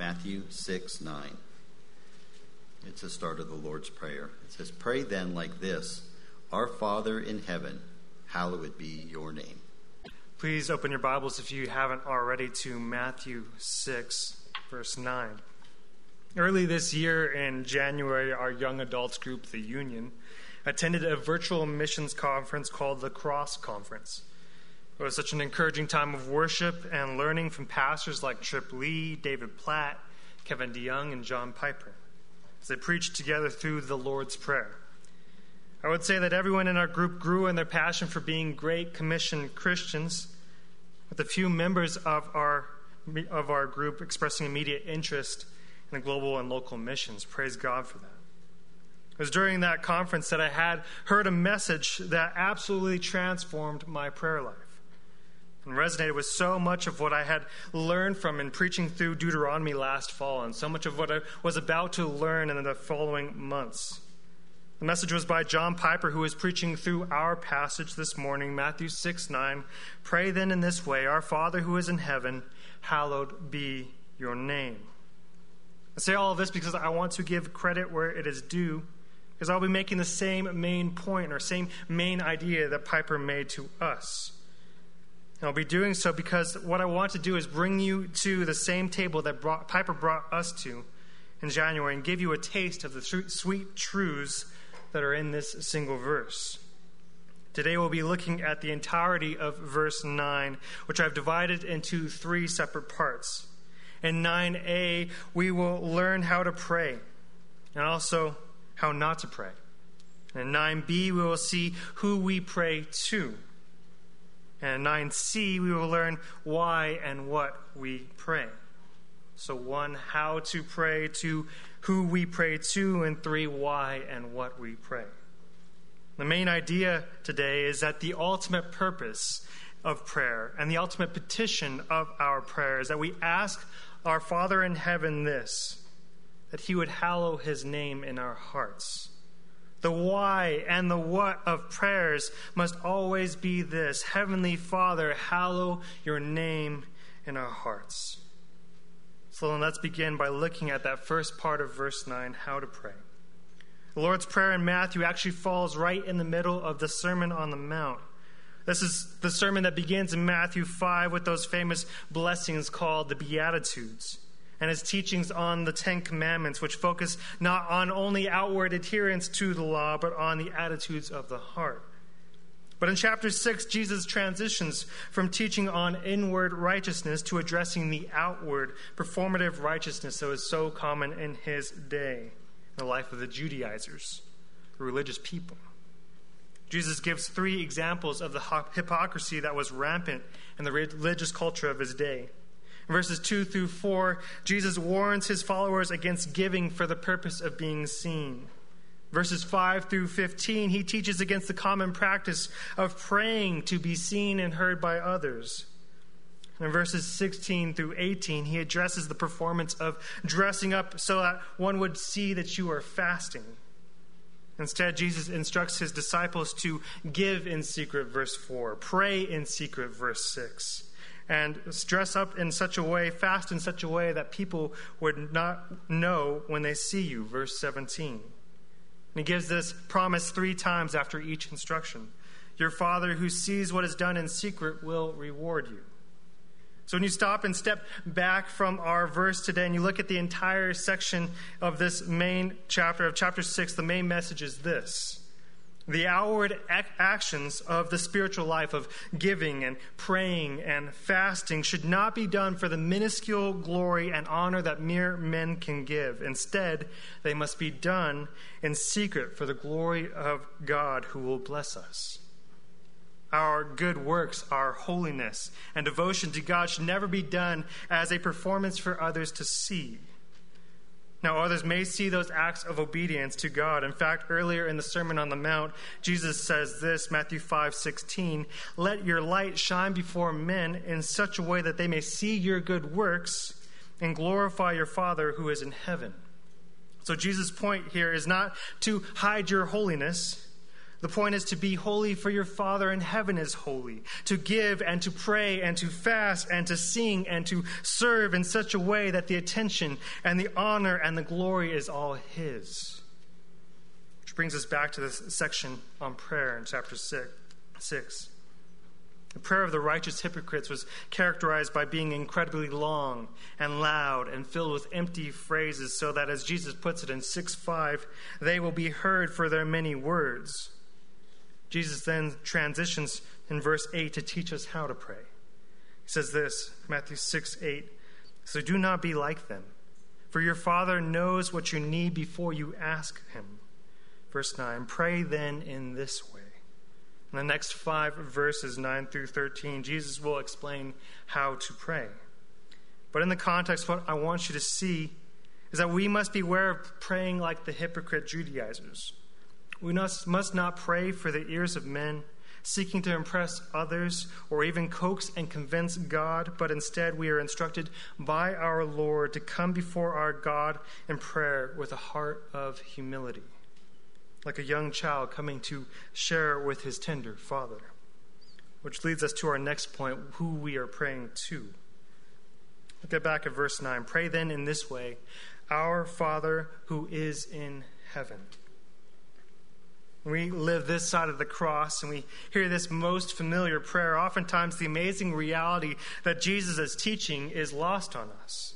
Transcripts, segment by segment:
Matthew 6:9. It's the start of the Lord's Prayer. It says, "Pray then like this, Our Father in heaven, hallowed be your name." Please open your Bibles, if you haven't already, to Matthew 6, verse 9. Early this year in January, our young adults group, The Union, attended a virtual missions conference called the Cross Conference. It was such an encouraging time of worship and learning from pastors like Tripp Lee, David Platt, Kevin DeYoung, and John Piper, as they preached together through the Lord's Prayer. I would say that everyone in our group grew in their passion for being Great Commission Christians, with a few members of our group expressing immediate interest in the global and local missions. Praise God for that. It was during that conference that I had heard a message that absolutely transformed my prayer life and resonated with so much of what I had learned from in preaching through Deuteronomy last fall, and so much of what I was about to learn in the following months. The message was by John Piper, who is preaching through our passage this morning, Matthew 6:9. "Pray then in this way, Our Father who is in heaven, hallowed be your name." I say all of this because I want to give credit where it is due, because I'll be making the same main point or same main idea that Piper made to us. And I'll be doing so because what I want to do is bring you to the same table that Piper brought us to in January and give you a taste of the sweet truths that are in this single verse. Today we'll be looking at the entirety of verse 9, which I've divided into 3 separate parts. In 9a, we will learn how to pray and also how not to pray. And in 9b, we will see who we pray to. And in 9c, we will learn why and what we pray. So 1, how to pray, 2, who we pray to, and 3, why and what we pray. The main idea today is that the ultimate purpose of prayer and the ultimate petition of our prayer is that we ask our Father in heaven this, that he would hallow his name in our hearts. The why and the what of prayers must always be this: Heavenly Father, hallow your name in our hearts. So then let's begin by looking at that first part of verse 9, how to pray. The Lord's Prayer in Matthew actually falls right in the middle of the Sermon on the Mount. This is the sermon that begins in Matthew 5 with those famous blessings called the Beatitudes, and his teachings on the 10 Commandments, which focus not on only outward adherence to the law, but on the attitudes of the heart. But in chapter 6, Jesus transitions from teaching on inward righteousness to addressing the outward performative righteousness that was so common in his day, the life of the Judaizers, the religious people. Jesus gives 3 examples of the hypocrisy that was rampant in the religious culture of his day. In verses 2 through 4, Jesus warns his followers against giving for the purpose of being seen. Verses 5 through 15, he teaches against the common practice of praying to be seen and heard by others. And in verses 16 through 18, he addresses the performance of dressing up so that one would see that you are fasting. Instead, Jesus instructs his disciples to give in secret, verse 4, pray in secret, verse 6, and dress up in such a way, fast in such a way that people would not know when they see you, verse 17. And he gives this promise 3 times after each instruction. Your Father who sees what is done in secret will reward you. So when you stop and step back from our verse today and you look at the entire section of this main chapter, of chapter 6, the main message is this: the outward actions of the spiritual life of giving and praying and fasting should not be done for the minuscule glory and honor that mere men can give. Instead, they must be done in secret for the glory of God who will bless us. Our good works, our holiness, and devotion to God should never be done as a performance for others to see. Now, others may see those acts of obedience to God. In fact, earlier in the Sermon on the Mount, Jesus says this, Matthew 5:16, "Let your light shine before men in such a way that they may see your good works and glorify your Father who is in heaven." So Jesus' point here is not to hide your holiness, The point is to be holy, for your Father in heaven is holy. To give and to pray and to fast and to sing and to serve in such a way that the attention and the honor and the glory is all his. Which brings us back to this section on prayer in chapter 6. The prayer of the righteous hypocrites was characterized by being incredibly long and loud and filled with empty phrases, so that, as Jesus puts it in 6:5, they will be heard for their many words. Jesus then transitions in verse 8 to teach us how to pray. He says this, Matthew 6:8, "So do not be like them, for your Father knows what you need before you ask him." Verse 9, "Pray then in this way." In the next 5 verses, 9 through 13, Jesus will explain how to pray. But in the context, what I want you to see is that we must beware of praying like the hypocrite Judaizers. We must not pray for the ears of men, seeking to impress others or even coax and convince God, but instead we are instructed by our Lord to come before our God in prayer with a heart of humility, like a young child coming to share with his tender father. Which leads us to our next point, who we are praying to. Look back at verse 9. "Pray then in this way, our Father who is in heaven." We live this side of the cross and we hear this most familiar prayer. Oftentimes the amazing reality that Jesus is teaching is lost on us.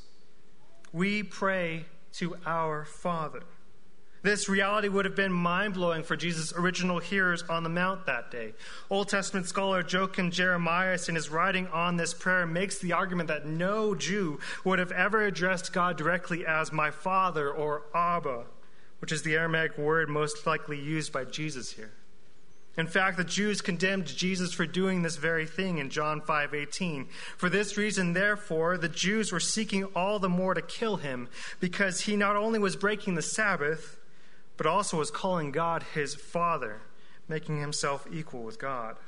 We pray to our Father. This reality would have been mind-blowing for Jesus' original hearers on the Mount that day. Old Testament scholar Joachim Jeremias, in his writing on this prayer, makes the argument that no Jew would have ever addressed God directly as "my Father" or "Abba," which is the Aramaic word most likely used by Jesus here. In fact, the Jews condemned Jesus for doing this very thing in John 5:18. "For this reason, therefore, the Jews were seeking all the more to kill him, because he not only was breaking the Sabbath, but also was calling God his Father, making himself equal with God."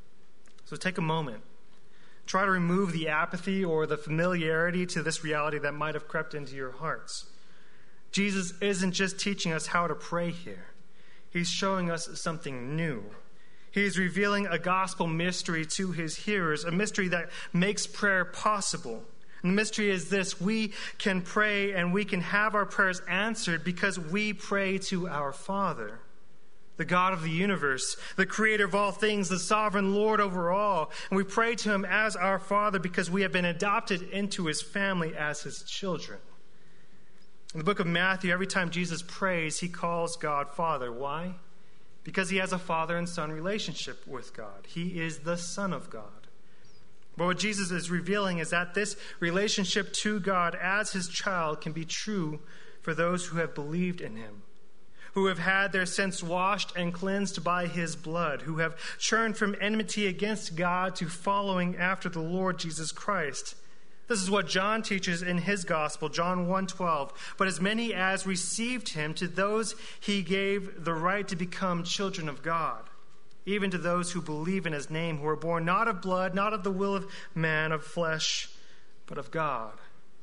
So take a moment. Try to remove the apathy or the familiarity to this reality that might have crept into your hearts. Jesus isn't just teaching us how to pray here. He's showing us something new. He's revealing a gospel mystery to his hearers, a mystery that makes prayer possible. And the mystery is this: we can pray and we can have our prayers answered because we pray to our Father, the God of the universe, the creator of all things, the sovereign Lord over all. And we pray to him as our Father because we have been adopted into his family as his children. In the book of Matthew, every time Jesus prays, he calls God Father. Why? Because he has a father and son relationship with God. He is the Son of God. But what Jesus is revealing is that this relationship to God as his child can be true for those who have believed in him, who have had their sins washed and cleansed by his blood, who have turned from enmity against God to following after the Lord Jesus Christ. This is what John teaches in his gospel, John 1:12. "But as many as received him, to those he gave the right to become children of God, even to those who believe in his name, who were born not of blood, not of the will of man, of flesh, but of God."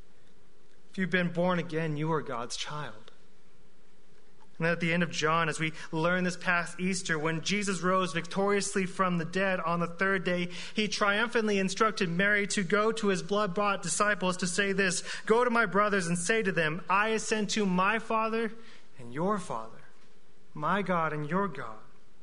If you've been born again, you are God's child. And at the end of John, as we learn this past Easter, when Jesus rose victoriously from the dead on the third day, he triumphantly instructed Mary to go to his blood-bought disciples to say this: "Go to my brothers and say to them, I ascend to my Father and your Father, my God and your God."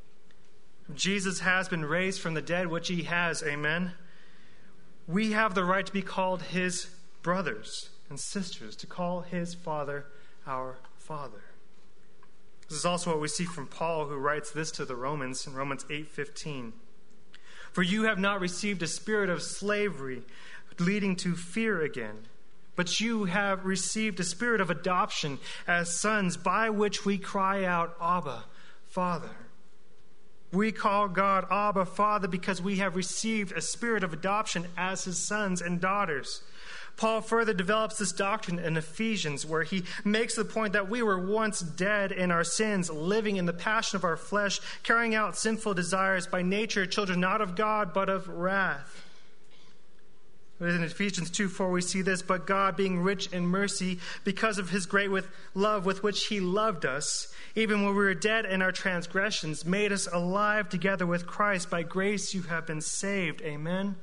Jesus has been raised from the dead, which he has, amen. We have the right to be called his brothers and sisters, to call his Father our Father. This is also what we see from Paul, who writes this to the Romans in Romans 8:15. "For you have not received a spirit of slavery leading to fear again, but you have received a spirit of adoption as sons, by which we cry out, Abba, Father." We call God Abba, Father, because we have received a spirit of adoption as his sons and daughters. Paul further develops this doctrine in Ephesians, where he makes the point that we were once dead in our sins, living in the passion of our flesh, carrying out sinful desires, by nature children not of God, but of wrath. In Ephesians 2:4 we see this, but God, being rich in mercy, because of his great love with which he loved us, even when we were dead in our transgressions, made us alive together with Christ. By grace you have been saved. Amen.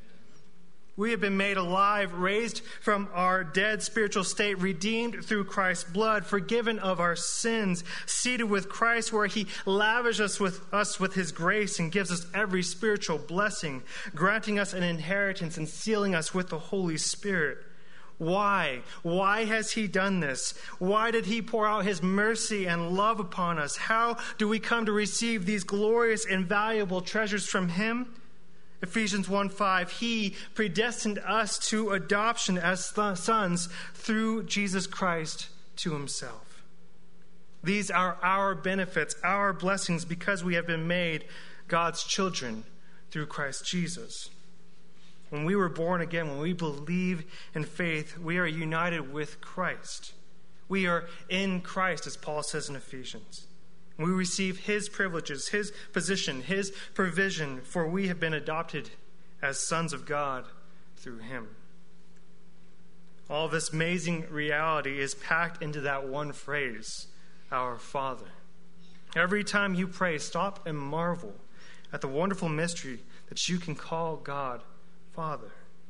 We have been made alive, raised from our dead spiritual state, redeemed through Christ's blood, forgiven of our sins, seated with Christ where he lavishes us with his grace and gives us every spiritual blessing, granting us an inheritance and sealing us with the Holy Spirit. Why? Why has he done this? Why did he pour out his mercy and love upon us? How do we come to receive these glorious and valuable treasures from him? Ephesians 1:5, he predestined us to adoption as sons through Jesus Christ to himself. These are our benefits, our blessings, because we have been made God's children through Christ Jesus. When we were born again, when we believe in faith, we are united with Christ. We are in Christ, as Paul says in Ephesians. We receive his privileges, his position, his provision, for we have been adopted as sons of God through him. All this amazing reality is packed into that one phrase, our Father. Every time you pray, stop and marvel at the wonderful mystery that you can call God Father.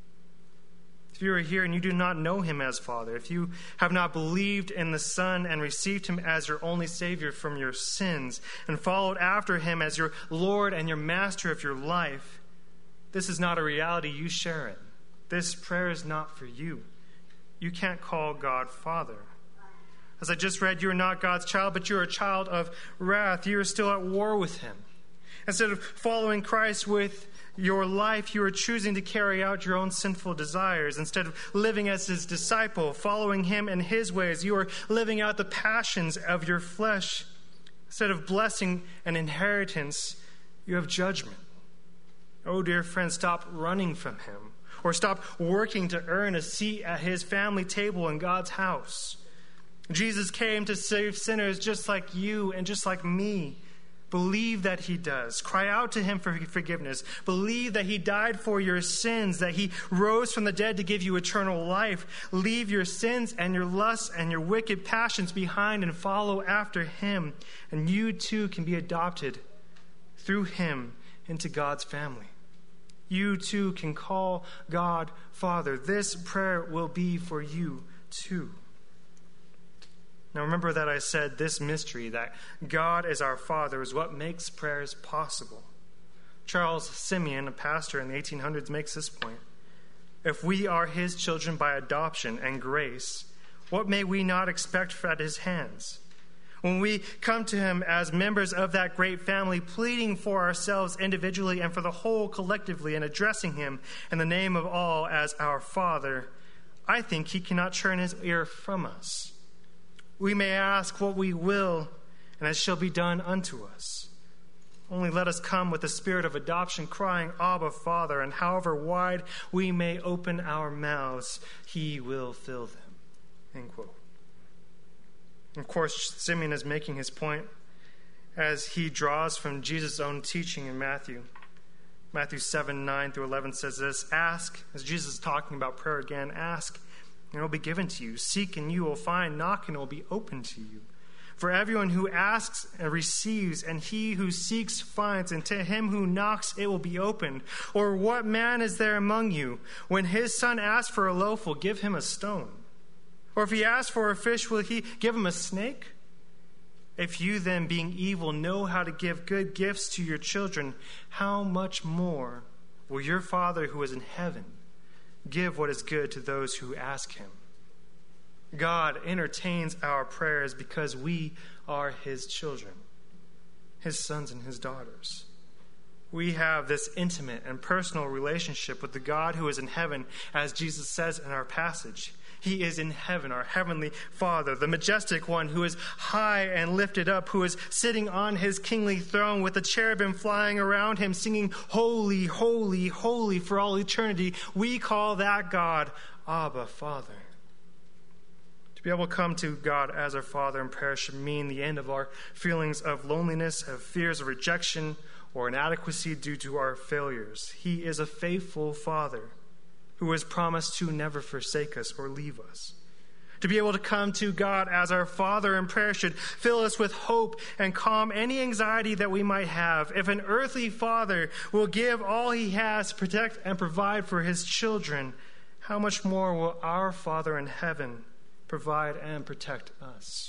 If you are here and you do not know him as Father, if you have not believed in the Son and received him as your only Savior from your sins and followed after him as your Lord and your Master of your life, this is not a reality you share in. This prayer is not for you. You can't call God Father. As I just read, you are not God's child, but you are a child of wrath. You are still at war with him. Instead of following Christ with your life, you are choosing to carry out your own sinful desires. Instead of living as his disciple, following him in his ways, you are living out the passions of your flesh. Instead of blessing an inheritance, you have judgment. Oh, dear friend, stop running from him, or stop working to earn a seat at his family table in God's house. Jesus came to save sinners just like you and just like me. Believe that he does. Cry out to him for forgiveness. Believe that he died for your sins, that he rose from the dead to give you eternal life. Leave your sins and your lusts and your wicked passions behind and follow after him. And you too can be adopted through him into God's family. You too can call God Father. This prayer will be for you too. Now remember that I said this mystery, that God is our Father, is what makes prayers possible. Charles Simeon, a pastor in the 1800s, makes this point. If we are his children by adoption and grace, what may we not expect at his hands? When we come to him as members of that great family, pleading for ourselves individually and for the whole collectively, and addressing him in the name of all as our Father, I think he cannot turn his ear from us. We may ask what we will, and it shall be done unto us. Only let us come with the spirit of adoption, crying, Abba, Father, and however wide we may open our mouths, he will fill them. End quote. Of course, Simeon is making his point as he draws from Jesus' own teaching in Matthew. Matthew 7:9-11 says this, ask, as Jesus is talking about prayer again, ask, and it will be given to you. Seek, and you will find. Knock, and it will be open to you. For everyone who asks receives, and he who seeks finds, and to him who knocks it will be opened. Or what man is there among you, when his son asks for a loaf, will give him a stone? Or if he asks for a fish, will he give him a snake? If you then, being evil, know how to give good gifts to your children, how much more will your Father who is in heaven give what is good to those who ask him? God entertains our prayers because we are his children, his sons and his daughters. We have this intimate and personal relationship with the God who is in heaven, as Jesus says in our passage. He is in heaven, our heavenly Father, the majestic one who is high and lifted up, who is sitting on his kingly throne with the cherubim flying around him, singing, holy, holy, holy for all eternity. We call that God Abba, Father. To be able to come to God as our Father in prayer should mean the end of our feelings of loneliness, of fears of rejection, or inadequacy due to our failures. He is a faithful Father. who has promised to never forsake us or leave us. To be able to come to God as our Father in prayer should fill us with hope and calm any anxiety that we might have. If an earthly father will give all he has to protect and provide for his children, how much more will our Father in heaven provide and protect us?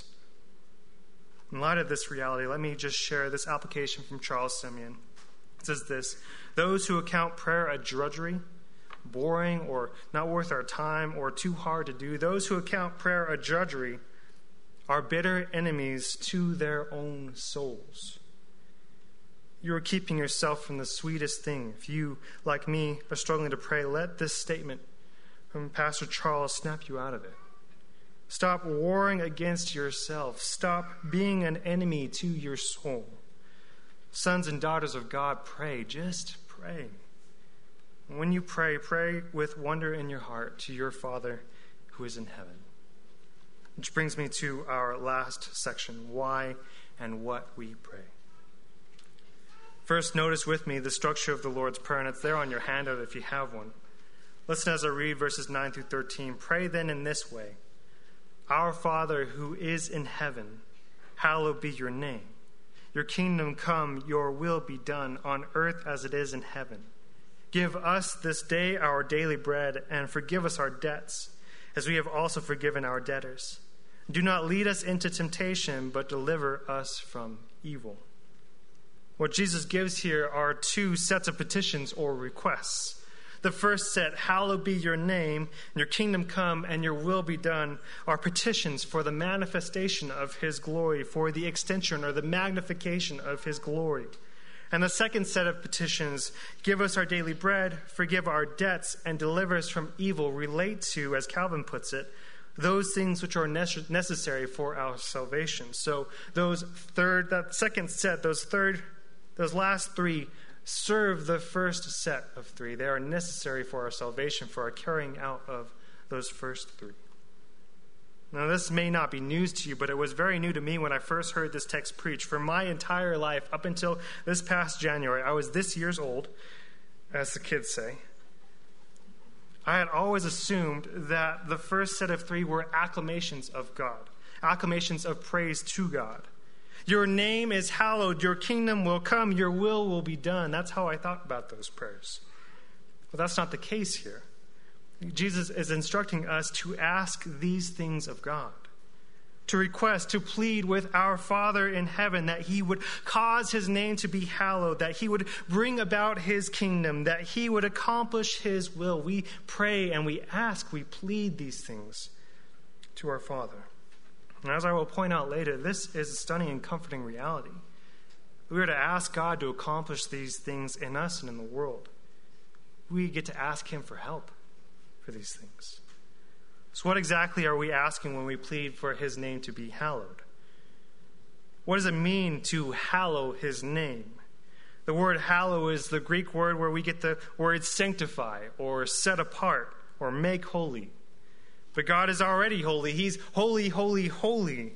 In light of this reality, let me just share this application from Charles Simeon. It says this: those who account prayer a drudgery, boring or not worth our time or too hard to do, those who account prayer a drudgery are bitter enemies to their own souls. You are keeping yourself from the sweetest thing. If you, like me, are struggling to pray, let this statement from Pastor Charles snap you out of it. Stop warring against yourself. Stop being an enemy to your soul. Sons and daughters of God, pray. Just pray. When you pray, pray with wonder in your heart to your Father who is in heaven. Which brings me to our last section, why and what we pray. First, notice with me the structure of the Lord's Prayer, and it's there on your handout if you have one. Listen as I read verses 9 through 13. Pray then in this way: Our Father who is in heaven, hallowed be your name. Your kingdom come, your will be done on earth as it is in heaven. Give us this day our daily bread, and forgive us our debts, as we have also forgiven our debtors. Do not lead us into temptation, but deliver us from evil. What Jesus gives here are two sets of petitions or requests. The first set, hallowed be your name, and your kingdom come, and your will be done, are petitions for the manifestation of his glory, for the extension or the magnification of his glory. And the second set of petitions, give us our daily bread, forgive our debts, and deliver us from evil, relate to, as Calvin puts it, those things which are necessary for our salvation. So those last three serve the first set of three. They are necessary for our salvation, for our carrying out of those first three. Now, this may not be news to you, but it was very new to me when I first heard this text preached. For my entire life, up until this past January, I was this years old, as the kids say. I had always assumed that the first set of three were acclamations of God, acclamations of praise to God. Your name is hallowed, your kingdom will come, your will be done. That's how I thought about those prayers. But that's not the case here. Jesus is instructing us to ask these things of God, to request, to plead with our Father in heaven that he would cause his name to be hallowed, that he would bring about his kingdom, that he would accomplish his will. We pray and we ask, we plead these things to our Father. And as I will point out later, this is a stunning and comforting reality. We are to ask God to accomplish these things in us and in the world. We get to ask him for help for these things. So what exactly are we asking when we plead for his name to be hallowed? What does it mean to hallow his name? The word hallow is the Greek word where we get the word sanctify or set apart or make holy. But God is already holy. He's holy, holy, holy.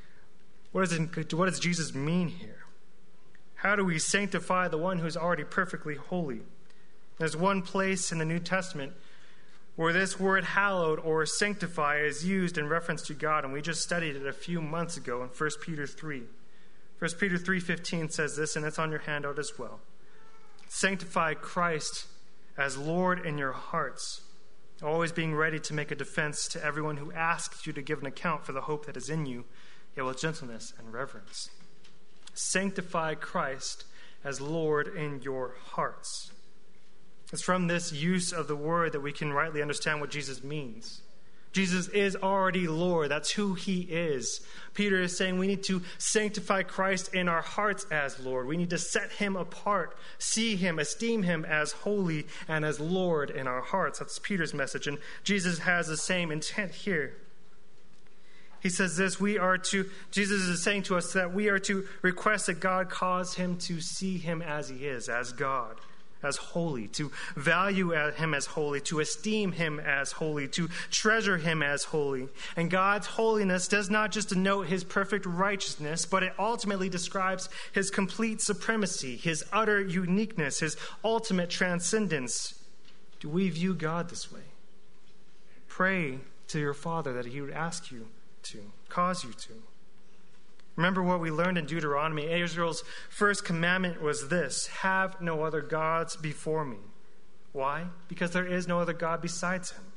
What does Jesus mean here? How do we sanctify the one who's already perfectly holy? There's one place in the New Testament where this word hallowed or sanctify is used in reference to God, and we just studied it a few months ago in 1 Peter 3. 1 Peter 3:15 says this, and it's on your handout as well. Sanctify Christ as Lord in your hearts, always being ready to make a defense to everyone who asks you to give an account for the hope that is in you, yet with gentleness and reverence. Sanctify Christ as Lord in your hearts. It's from this use of the word that we can rightly understand what Jesus means. Jesus is already Lord. That's who he is. Peter is saying we need to sanctify Christ in our hearts as Lord. We need to set him apart, see him, esteem him as holy and as Lord in our hearts. That's Peter's message. And Jesus has the same intent here. He says this, Jesus is saying to us that we are to request that God cause him to see him as he is, as God, as holy, to value him as holy, to esteem him as holy, to treasure him as holy. And God's holiness does not just denote his perfect righteousness, but it ultimately describes his complete supremacy, his utter uniqueness, his ultimate transcendence. Do we view God this way? Pray to your Father that he would ask you to, cause you to. Remember what we learned in Deuteronomy. Israel's first commandment was this: have no other gods before me. Why? Because there is no other God besides him.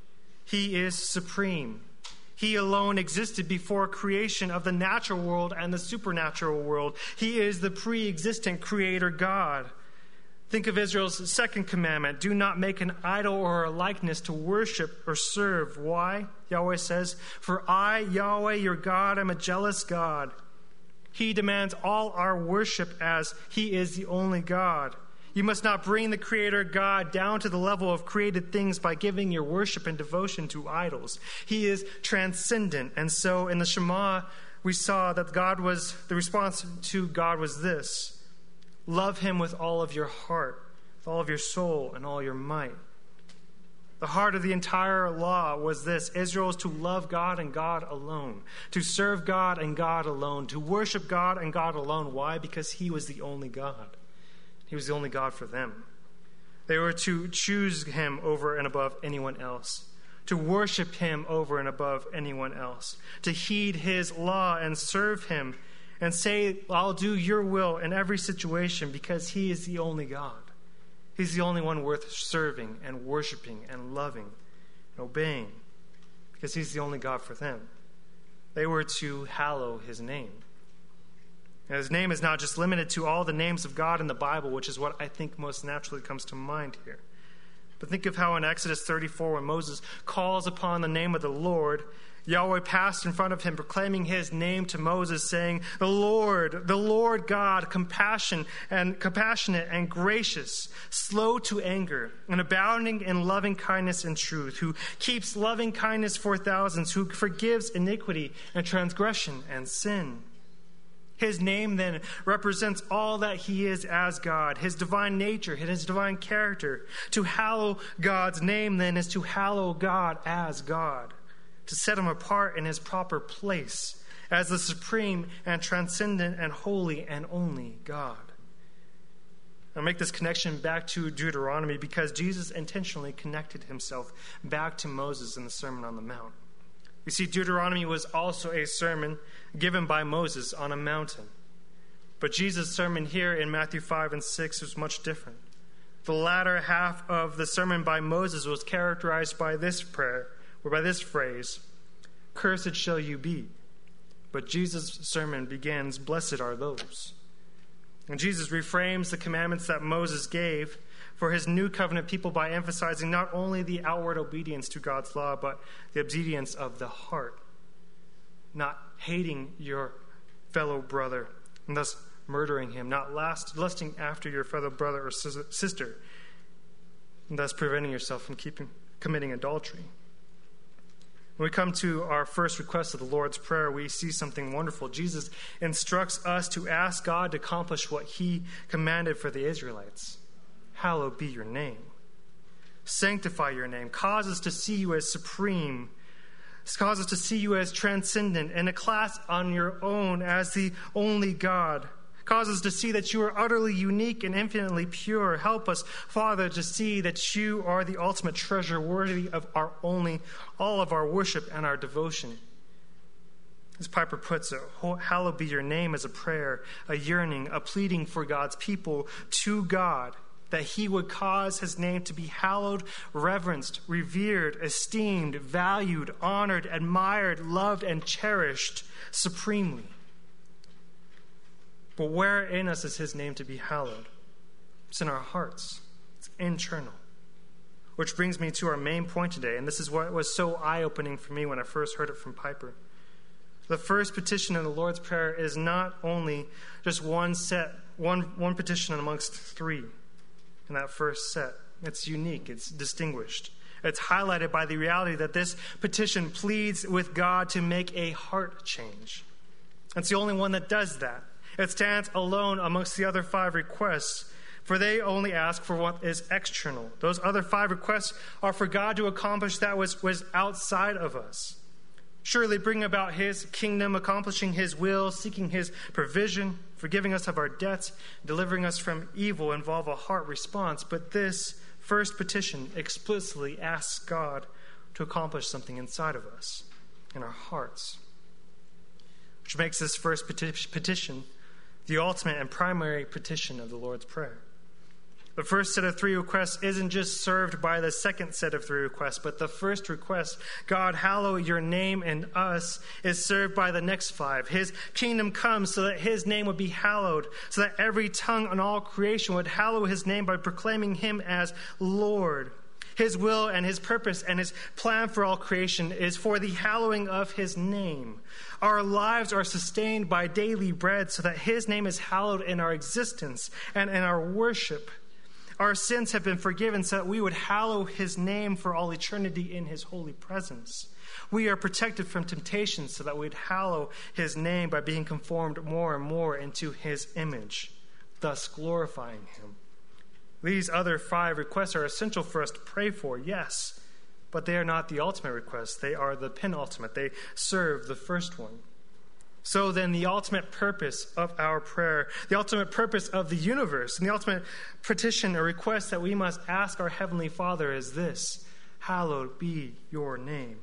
He is supreme. He alone existed before creation of the natural world and the supernatural world. He is the pre-existent creator God. Think of Israel's second commandment: do not make an idol or a likeness to worship or serve. Why? Yahweh says, for I, Yahweh, your God, am a jealous God. He demands all our worship as he is the only God. You must not bring the creator God down to the level of created things by giving your worship and devotion to idols. He is transcendent. And so in the Shema, we saw that the response to God was this: love him with all of your heart, with all of your soul, and all your might. The heart of the entire law was this: Israel is to love God and God alone, to serve God and God alone, to worship God and God alone. Why? Because he was the only God. He was the only God for them. They were to choose him over and above anyone else, to worship him over and above anyone else, to heed his law and serve him and say, I'll do your will in every situation, because he is the only God. He's the only one worth serving and worshiping and loving and obeying, because he's the only God for them. They were to hallow his name. And his name is not just limited to all the names of God in the Bible, which is what I think most naturally comes to mind here. But think of how in Exodus 34, when Moses calls upon the name of the Lord, Yahweh passed in front of him, proclaiming his name to Moses, saying, the Lord God, compassionate and gracious, slow to anger, and abounding in loving kindness and truth, who keeps loving kindness for thousands, who forgives iniquity and transgression and sin. His name then represents all that he is as God, his divine nature, his divine character. To hallow God's name then is to hallow God as God, to set him apart in his proper place as the supreme and transcendent and holy and only God. I'll make this connection back to Deuteronomy because Jesus intentionally connected himself back to Moses in the Sermon on the Mount. You see, Deuteronomy was also a sermon given by Moses on a mountain. But Jesus' sermon here in Matthew 5 and 6 was much different. The latter half of the sermon by Moses was characterized by this prayer, or by this phrase, cursed shall you be. But Jesus' sermon begins, blessed are those. And Jesus reframes the commandments that Moses gave for his new covenant people by emphasizing not only the outward obedience to God's law, but the obedience of the heart. Not hating your fellow brother and thus murdering him, not lusting after your fellow brother or sister, and thus preventing yourself from committing adultery. When we come to our first request of the Lord's Prayer, we see something wonderful. Jesus instructs us to ask God to accomplish what he commanded for the Israelites. Hallowed be your name. Sanctify your name. Cause us to see you as supreme. Cause us to see you as transcendent and a class on your own as the only God. Cause us to see that you are utterly unique and infinitely pure. Help us, Father, to see that you are the ultimate treasure, worthy of all of our worship and our devotion. As Piper puts it, hallowed be your name as a prayer, a yearning, a pleading for God's people to God, that he would cause his name to be hallowed, reverenced, revered, esteemed, valued, honored, admired, loved, and cherished supremely. But where in us is his name to be hallowed? It's in our hearts. It's internal. Which brings me to our main point today, and this is what was so eye-opening for me when I first heard it from Piper. The first petition in the Lord's Prayer is not only just one petition amongst three in that first set. It's unique. It's distinguished. It's highlighted by the reality that this petition pleads with God to make a heart change. It's the only one that does that. It stands alone amongst the other 5 requests, for they only ask for what is external. Those other 5 requests are for God to accomplish that was outside of us. Surely bring about his kingdom, accomplishing his will, seeking his provision, forgiving us of our debts, delivering us from evil involve a heart response. But this first petition explicitly asks God to accomplish something inside of us, in our hearts, which makes this first petition the ultimate and primary petition of the Lord's Prayer. The first set of 3 requests isn't just served by the second set of 3 requests, but the first request, God, hallow your name in us, is served by the next 5. His kingdom comes so that his name would be hallowed, so that every tongue in all creation would hallow his name by proclaiming him as Lord. His will and his purpose and his plan for all creation is for the hallowing of his name. Our lives are sustained by daily bread so that his name is hallowed in our existence and in our worship. Our sins have been forgiven so that we would hallow his name for all eternity in his holy presence. We are protected from temptation so that we'd hallow his name by being conformed more and more into his image, thus glorifying him. These other 5 requests are essential for us to pray for, yes, but they are not the ultimate request. They are the penultimate. They serve the first one. So then the ultimate purpose of our prayer, the ultimate purpose of the universe, and the ultimate petition or request that we must ask our Heavenly Father is this: hallowed be your name.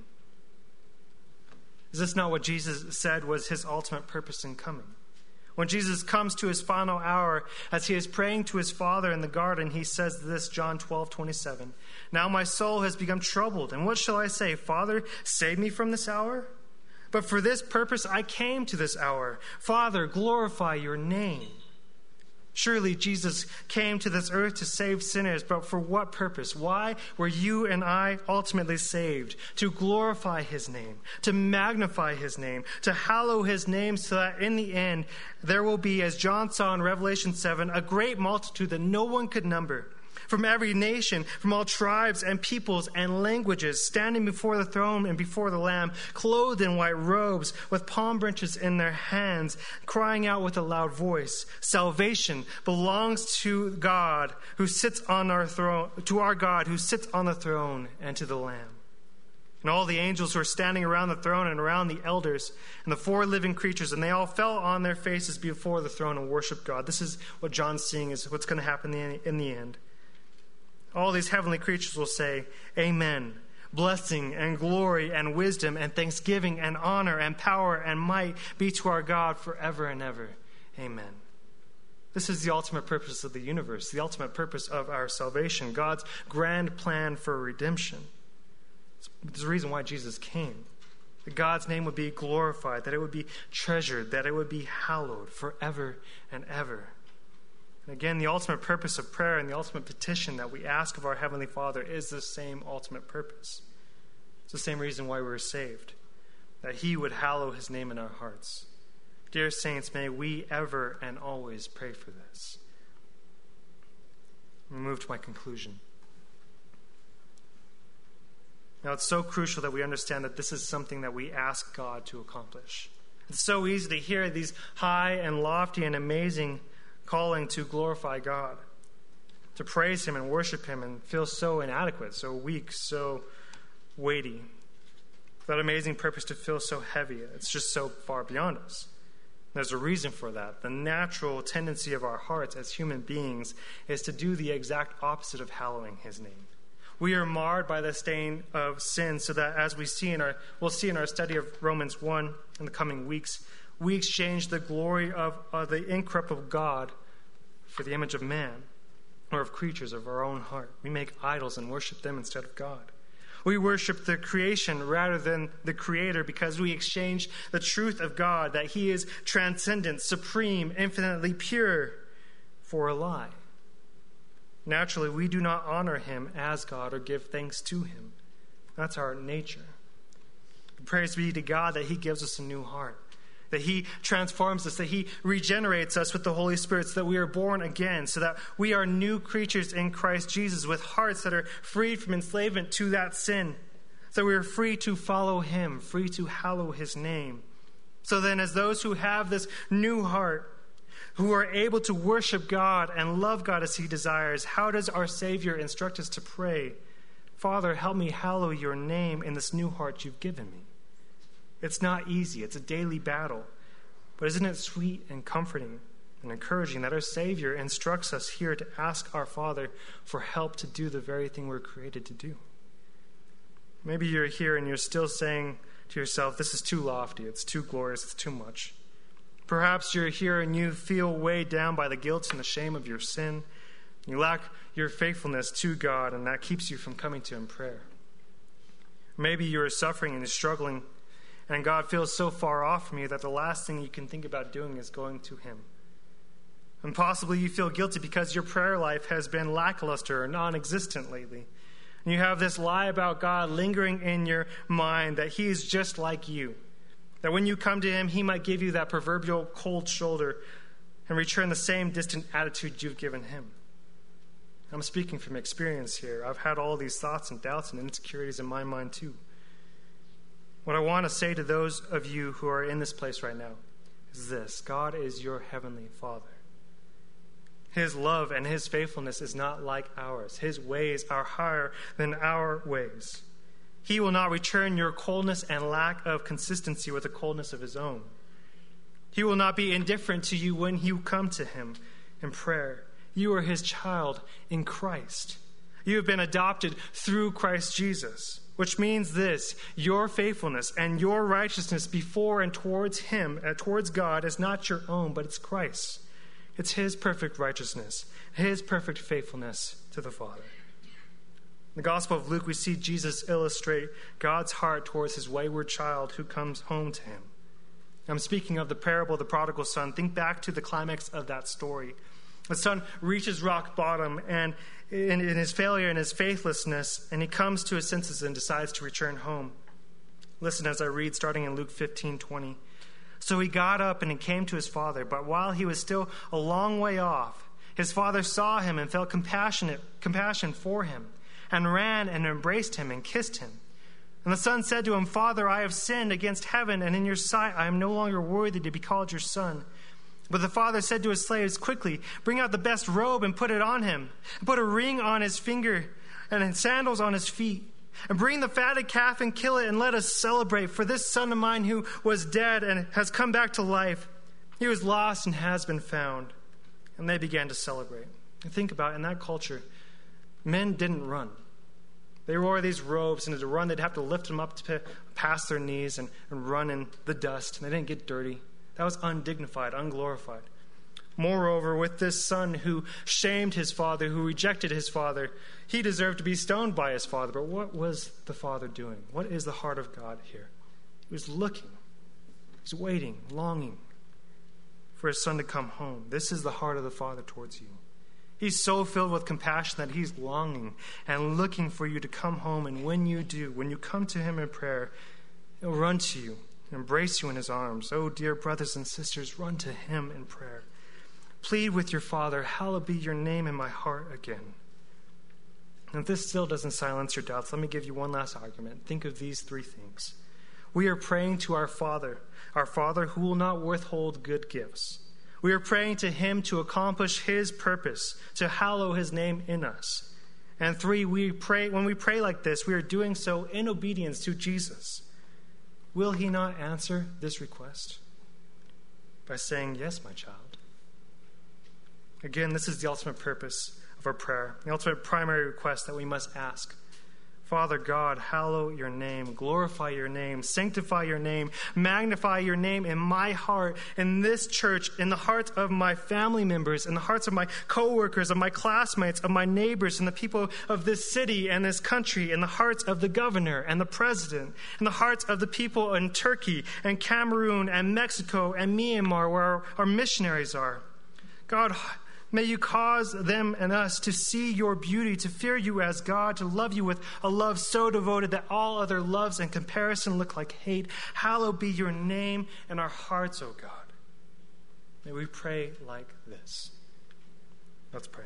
Is this not what Jesus said was his ultimate purpose in coming? When Jesus comes to his final hour, as he is praying to his Father in the garden, he says this, John 12:27, "Now my soul has become troubled, and what shall I say? Father, save me from this hour? But for this purpose I came to this hour. Father, glorify your name." Surely Jesus came to this earth to save sinners, but for what purpose? Why were you and I ultimately saved? To glorify his name, to magnify his name, to hallow his name, so that in the end there will be, as John saw in Revelation 7, a great multitude that no one could number, from every nation, from all tribes and peoples and languages, standing before the throne and before the Lamb, clothed in white robes, with palm branches in their hands, crying out with a loud voice, "Salvation belongs to God who sits on our throne, to our God who sits on the throne, and to the Lamb." And all the angels were standing around the throne and around the elders and the 4 living creatures, and they all fell on their faces before the throne and worshiped God. This is what John's seeing is what's going to happen in the end. All these heavenly creatures will say, "Amen. Blessing and glory and wisdom and thanksgiving and honor and power and might be to our God forever and ever. Amen." This is the ultimate purpose of the universe, the ultimate purpose of our salvation, God's grand plan for redemption. It's the reason why Jesus came. That God's name would be glorified, that it would be treasured, that it would be hallowed forever and ever. And again, the ultimate purpose of prayer and the ultimate petition that we ask of our Heavenly Father is the same ultimate purpose. It's the same reason why we were saved, that he would hallow his name in our hearts. Dear saints, may we ever and always pray for this. I'm going to move to my conclusion. Now, it's so crucial that we understand that this is something that we ask God to accomplish. It's so easy to hear these high and lofty and amazing calling to glorify God, to praise him and worship him, and feel so inadequate, so weak, so weighty. That amazing purpose to feel so heavy. It's just so far beyond us. There's a reason for that. The natural tendency of our hearts as human beings is to do the exact opposite of hallowing his name. We are marred by the stain of sin, so that as we'll see in our study of Romans 1 in the coming weeks, we exchange the glory of the incorruptible God for the image of man, or of creatures of our own heart. We make idols and worship them instead of God. We worship the creation rather than the Creator because we exchange the truth of God, that he is transcendent, supreme, infinitely pure, for a lie. Naturally, we do not honor him as God or give thanks to him. That's our nature. Praise be to God that he gives us a new heart, that he transforms us, that he regenerates us with the Holy Spirit, so that we are born again, so that we are new creatures in Christ Jesus with hearts that are freed from enslavement to that sin, so we are free to follow him, free to hallow his name. So then, as those who have this new heart, who are able to worship God and love God as he desires, how does our Savior instruct us to pray? "Father, help me hallow your name in this new heart you've given me." It's not easy. It's a daily battle. But isn't it sweet and comforting and encouraging that our Savior instructs us here to ask our Father for help to do the very thing we're created to do. Maybe you're here and you're still saying to yourself, this is too lofty, it's too glorious, it's too much. Perhaps you're here and you feel weighed down by the guilt and the shame of your sin. You lack your faithfulness to God, and that keeps you from coming to Him in prayer. Maybe you're suffering and you're struggling, and God feels so far off from you that the last thing you can think about doing is going to Him. And possibly you feel guilty because your prayer life has been lackluster or non-existent lately. And you have this lie about God lingering in your mind that He is just like you. That when you come to Him, He might give you that proverbial cold shoulder and return the same distant attitude you've given Him. I'm speaking from experience here. I've had all these thoughts and doubts and insecurities in my mind too. What I want to say to those of you who are in this place right now is this: God is your heavenly Father. His love and His faithfulness is not like ours. His ways are higher than our ways. He will not return your coldness and lack of consistency with the coldness of His own. He will not be indifferent to you when you come to Him in prayer. You are His child in Christ. You have been adopted through Christ Jesus, which means this: your faithfulness and your righteousness before and towards Him, towards God, is not your own, but it's Christ's. It's His perfect righteousness, His perfect faithfulness to the Father. In the Gospel of Luke, we see Jesus illustrate God's heart towards His wayward child who comes home to Him. I'm speaking of the parable of the prodigal son. Think back to the climax of that story. The son reaches rock bottom and in his failure and his faithlessness, and he comes to his senses and decides to return home. Listen as I read, starting in Luke 15:20. So he got up and he came to his father, but while he was still a long way off, his father saw him and felt compassion for him, and ran and embraced him and kissed him. And the son said to him, Father, I have sinned against heaven, and in your sight I am no longer worthy to be called your son. But the father said to his slaves, quickly, bring out the best robe and put it on him, and put a ring on his finger and sandals on his feet. And bring the fatted calf and kill it, and let us celebrate. For this son of mine who was dead and has come back to life, he was lost and has been found. And they began to celebrate. And think about it, in that culture, men didn't run. They wore these robes, and to run, they'd have to lift them up to past their knees and run in the dust. And they didn't get dirty. That was undignified, unglorified. Moreover, with this son who shamed his father, who rejected his father, he deserved to be stoned by his father. But what was the father doing? What is the heart of God here? He was looking. He's waiting, longing for his son to come home. This is the heart of the Father towards you. He's so filled with compassion that he's longing and looking for you to come home. And when you do, when you come to him in prayer, he'll run to you, embrace you in his arms. Oh, dear brothers and sisters, run to him in prayer. Plead with your Father, hallowed be your name in my heart again. And if this still doesn't silence your doubts, let me give you one last argument. Think of these three things. We are praying to our Father who will not withhold good gifts. We are praying to him to accomplish his purpose, to hallow his name in us. And three, when we pray like this, we are doing so in obedience to Jesus. Will he not answer this request? By saying, yes, my child. Again, this is the ultimate purpose of our prayer, the ultimate primary request that we must ask. Father God, hallow your name, glorify your name, sanctify your name, magnify your name in my heart, in this church, in the hearts of my family members, in the hearts of my co-workers, of my classmates, of my neighbors, and the people of this city and this country, in the hearts of the governor and the president, in the hearts of the people in Turkey and Cameroon and Mexico and Myanmar, where our missionaries are. God, may you cause them and us to see your beauty, to fear you as God, to love you with a love so devoted that all other loves in comparison look like hate. Hallowed be your name in our hearts, O God. May we pray like this. Let's pray.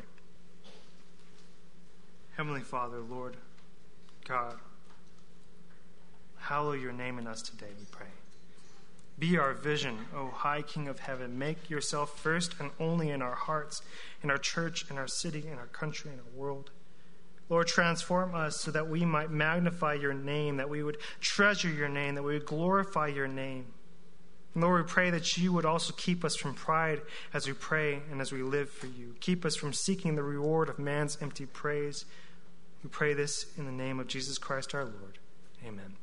Heavenly Father, Lord God, hallow your name in us today, we pray. Be our vision, O high King of heaven. Make yourself first and only in our hearts, in our church, in our city, in our country, in our world. Lord, transform us so that we might magnify your name, that we would treasure your name, that we would glorify your name. And Lord, we pray that you would also keep us from pride as we pray and as we live for you. Keep us from seeking the reward of man's empty praise. We pray this in the name of Jesus Christ our Lord. Amen.